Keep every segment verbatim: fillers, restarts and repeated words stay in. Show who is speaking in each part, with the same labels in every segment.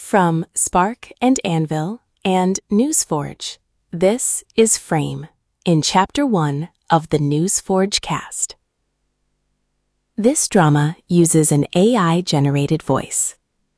Speaker 1: From Spark and Anvil and NewsForge, this is Frame, in Chapter one of the NewsForge cast. This drama uses an A I-generated voice,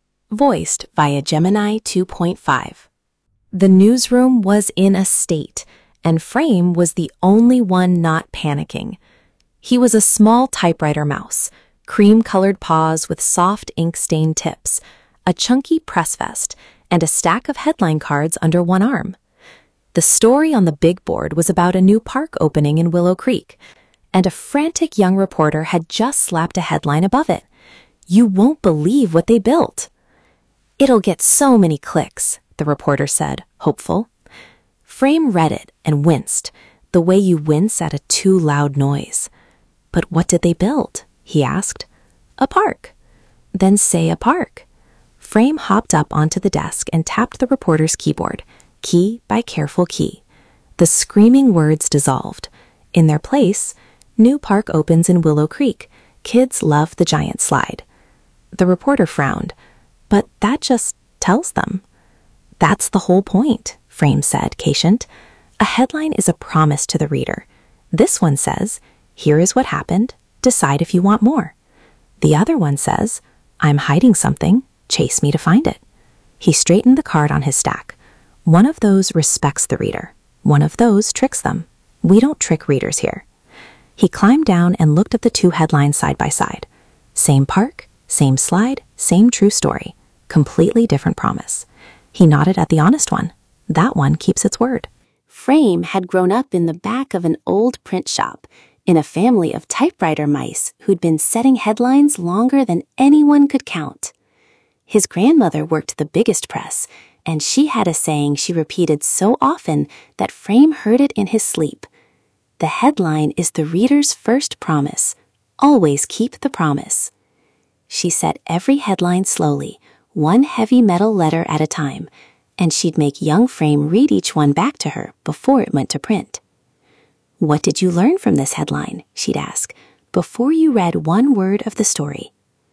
Speaker 1: voiced via Gemini two point five. The newsroom was in a state, and Frame was the only one not panicking. He was a small typewriter mouse, cream-colored paws with soft ink-stained tips, a chunky press vest, and a stack of headline cards under one arm. The story on the big board was about a new park opening in Willow Creek, and a frantic young reporter had just slapped a headline above it. "You won't believe what they built." "It'll get so many clicks," the reporter said, hopeful. Frame read it and winced, the way you wince at a too loud noise. "But what did they build?" he asked. "A park." "Then say a park." Frame hopped up onto the desk and tapped the reporter's keyboard, key by careful key. The screaming words dissolved. In their place, "New park opens in Willow Creek. Kids love the giant slide." The reporter frowned. "But that just tells them." "That's the whole point," Frame said, patient. "A headline is a promise to the reader. This one says, 'Here is what happened. Decide if you want more.' The other one says, 'I'm hiding something. Chase me to find it.'" He straightened the card on his stack. One of those respects the reader. One of those tricks them. We don't trick readers here. He climbed down and looked at the two headlines side by side. Same park, same slide, same true story. Completely different promise. He nodded at the honest one. That one keeps its word.
Speaker 2: Frame had grown up in the back of an old print shop, in a family of typewriter mice who'd been setting headlines longer than anyone could count. His grandmother worked the biggest press, and she had a saying she repeated so often that Frame heard it in his sleep. The headline is the reader's first promise. Always keep the promise. She said every headline slowly, one heavy metal letter at a time, and she'd make young Frame read each one back to her before it went to print. "What did you learn from this headline?" she'd ask, before you read one word of the story.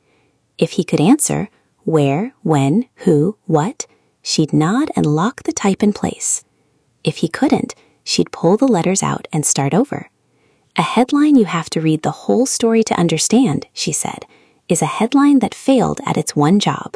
Speaker 2: If he could answer, where, when, who, what, she'd nod and lock the type in place. If he couldn't, she'd pull the letters out and start over. "A headline you have to read the whole story to understand," she said, "is a headline that failed at its one job."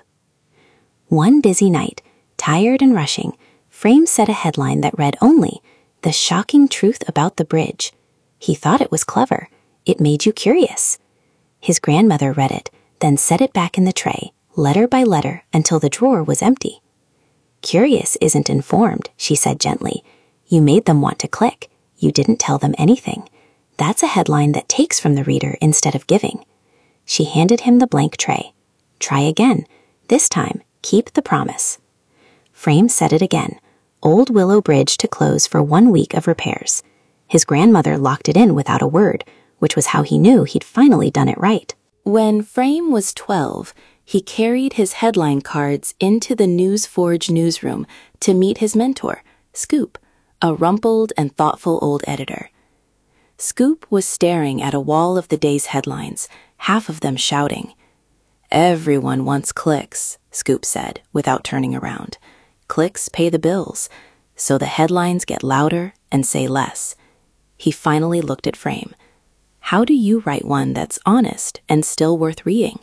Speaker 2: One busy night, tired and rushing, Frame set a headline that read only, "The shocking truth about the bridge." He thought it was clever. It made you curious. His grandmother read it, then set it back in the tray, letter by letter, until the drawer was empty. "Curious isn't informed," she said gently. "You made them want to click. You didn't tell them anything. That's a headline that takes from the reader instead of giving." She handed him the blank tray. "Try again. This time, keep the promise." Frame said it again. Old Willow Bridge to close for one week of repairs. His grandmother locked it in without a word, which was how he knew he'd finally done it right. When Frame was twelve, he carried his headline cards into the NewsForge newsroom to meet his mentor, Scoop, a rumpled and thoughtful old editor. Scoop was staring at a wall of the day's headlines, half of them shouting. "Everyone wants clicks," Scoop said, without turning around. "Clicks pay the bills, so the headlines get louder and say less." He finally looked at Frame. "How do you write one that's honest and still worth reading?"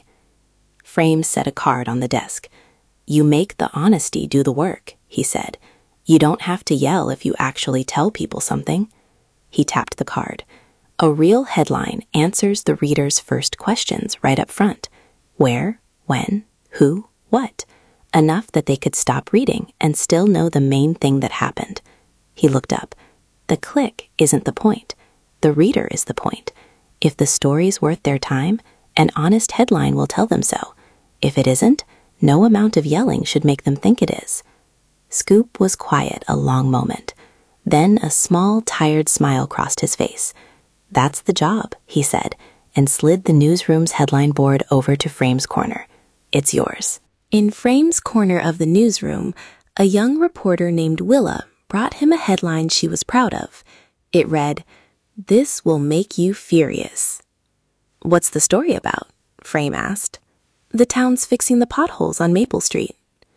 Speaker 2: Frame set a card on the desk. "You make the honesty do the work," he said. "You don't have to yell if you actually tell people something." He tapped the card. A real headline answers the reader's first questions right up front. Where, when, who, what. Enough that they could stop reading and still know the main thing that happened. He looked up. The click isn't the point. The reader is the point. If the story's worth their time, an honest headline will tell them so. If it isn't, no amount of yelling should make them think it is. Scoop was quiet a long moment. Then a small, tired smile crossed his face. "That's the job," he said, and slid the newsroom's headline board over to Frame's corner. "It's yours." In Frame's corner of the newsroom, a young reporter named Willa brought him a headline she was proud of. It read, "This will make you furious." "What's the story about?" Frame asked. "The town's fixing the potholes on Maple Street."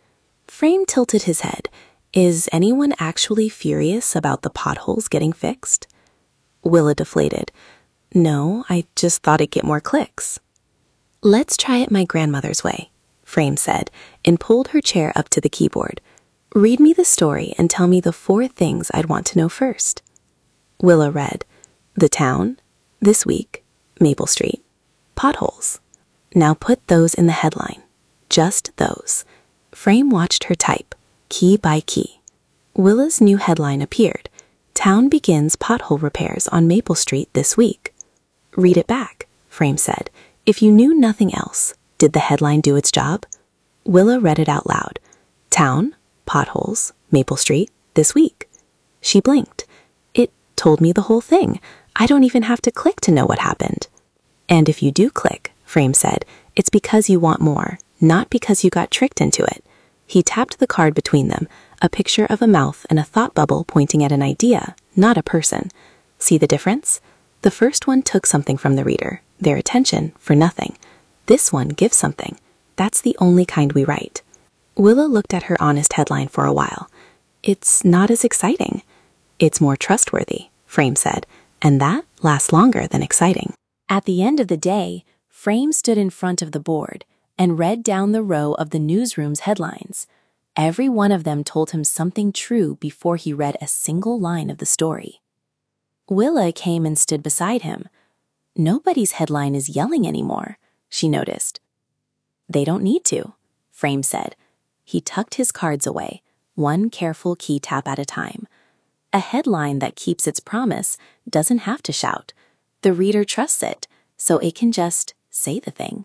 Speaker 1: Frame tilted his head. Is anyone actually furious about the potholes getting fixed? Willa deflated. No, I just thought it'd get more clicks. Let's try it my grandmother's way, Frame said, and pulled her chair up to the keyboard. Read me the story and tell me the four things I'd want to know first. Willa read, The town, this week, Maple Street, potholes. Now put those in the headline. Just those. Frame watched her type, key by key. Willa's new headline appeared. Town begins pothole repairs on Maple Street this week. Read it back, Frame said. If you knew nothing else, did the headline do its job? Willa read it out loud. Town, potholes, Maple Street, this week. She blinked. It told me the whole thing. I don't even have to click to know what happened. And if you do click, Frame said, it's because you want more, not because you got tricked into it. He tapped the card between them, a picture of a mouth and a thought bubble pointing at an idea, not a person. See the difference? The first one took something from the reader, their attention, for nothing. This one gives something. That's the only kind we write. Willa looked at her honest headline for a while. It's not as exciting. It's more trustworthy, Frame said, and that lasts longer than exciting. At the end of the day, Frame stood in front of the board and read down the row of the newsroom's headlines. Every one of them told him something true before he read a single line of the story. Willa came and stood beside him. Nobody's headline is yelling anymore, she noticed. They don't need to, Frame said. He tucked his cards away, one careful key tap at a time. A headline that keeps its promise doesn't have to shout. The reader trusts it, so it can just say the thing.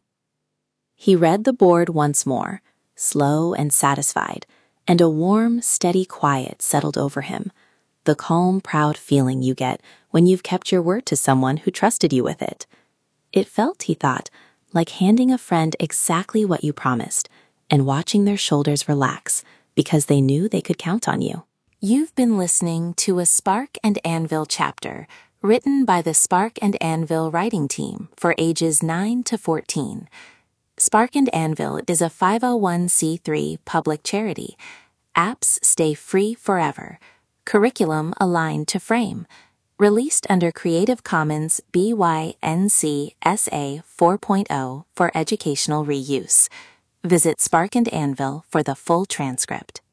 Speaker 1: He read the board once more, slow and satisfied, and a warm, steady quiet settled over him. The calm, proud feeling you get when you've kept your word to someone who trusted you with it. It felt, he thought, like handing a friend exactly what you promised and watching their shoulders relax because they knew they could count on you. You've been listening to a Spark and Anvil chapter written by the Spark and Anvil writing team for ages nine to fourteen. Spark and Anvil is a five oh one c three public charity. Apps stay free forever. Curriculum aligned to Frame. Released under Creative Commons B Y N C S A four point oh for educational reuse. Visit Spark and Anvil for the full transcript.